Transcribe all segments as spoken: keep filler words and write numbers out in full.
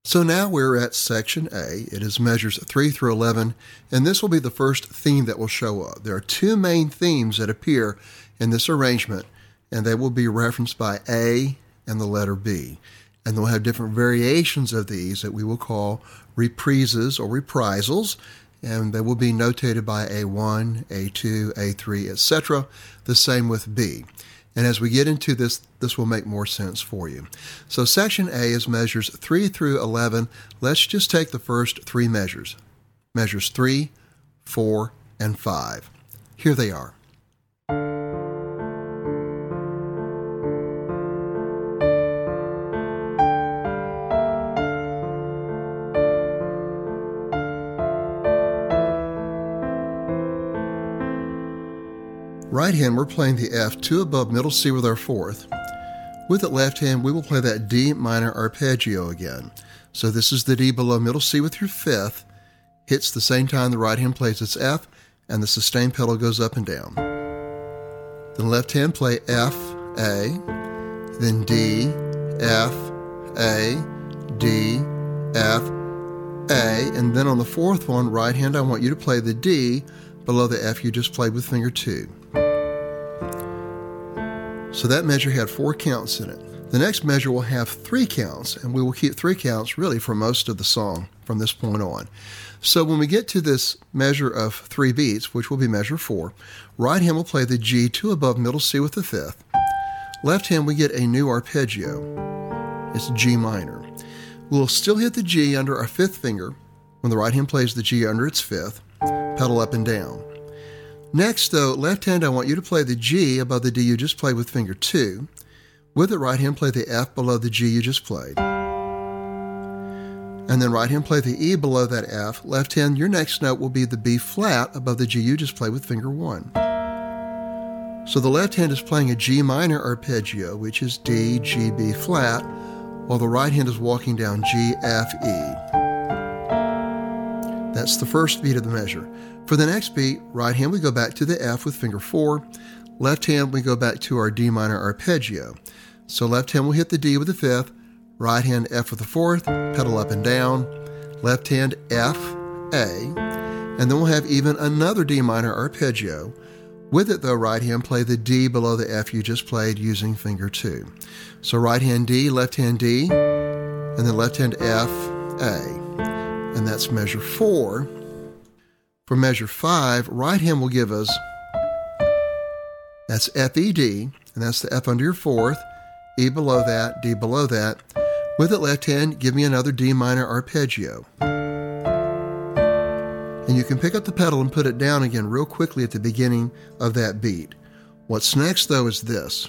So now we're at section A. It is measures three through eleven, and this will be the first theme that will show up. There are two main themes that appear in this arrangement, and they will be referenced by A and the letter B. And they'll have different variations of these that we will call reprises or reprisals, and they will be notated by A one, A two, A three, et cetera. The same with B. And as we get into this, this will make more sense for you. So section A is measures three through eleven. Let's just take the first three measures. Measures three, four, and five. Here they are. Right hand, we're playing the F, two above middle C with our fourth. With the left hand, we will play that D minor arpeggio again. So this is the D below middle C with your fifth, hits the same time the right hand plays its F, and the sustain pedal goes up and down. Then left hand play F, A, then D, F, A, D, F, A, and then on the fourth one, right hand, I want you to play the D below the F you just played with finger two. So that measure had four counts in it. The next measure will have three counts, and we will keep three counts really for most of the song from this point on. So when we get to this measure of three beats, which will be measure four, right hand will play the G, two above middle C with the fifth. Left hand, we get a new arpeggio. It's G minor. We'll still hit the G under our fifth finger when the right hand plays the G under its fifth, pedal up and down. Next, though, left hand, I want you to play the G above the D you just played with finger two. With the right hand, play the F below the G you just played. And then right hand, play the E below that F. Left hand, your next note will be the B flat above the G you just played with finger one. So the left hand is playing a G minor arpeggio, which is D, G, B flat, while the right hand is walking down G, F, E. That's the first beat of the measure. For the next beat, right hand we go back to the F with finger four. Left hand we go back to our D minor arpeggio. So left hand will hit the D with the fifth, right hand F with the fourth, pedal up and down, left hand F, A, and then we'll have even another D minor arpeggio. With it though, right hand play the D below the F you just played using finger two. So right hand D, left hand D, and then left hand F, A. And that's measure four. For measure five, right hand will give us, that's F, E, D, and that's the F under your fourth, E below that, D below that. With it left hand, give me another D minor arpeggio. And you can pick up the pedal and put it down again real quickly at the beginning of that beat. What's next though is this.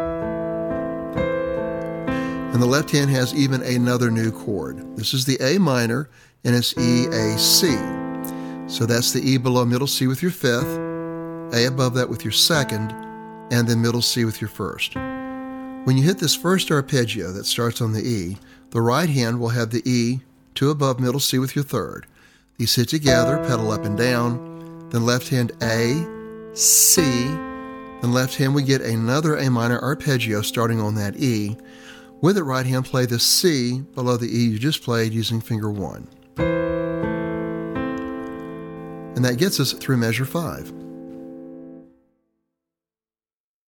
And the left hand has even another new chord. This is the A minor, and it's E, A, C. So that's the E below middle C with your fifth, A above that with your second, and then middle C with your first. When you hit this first arpeggio that starts on the E, the right hand will have the E, two above middle C with your third. These hit together, pedal up and down, then left hand A, C, then left hand we get another A minor arpeggio starting on that E. With it, right hand play the C below the E you just played using finger one. And that gets us through measure five.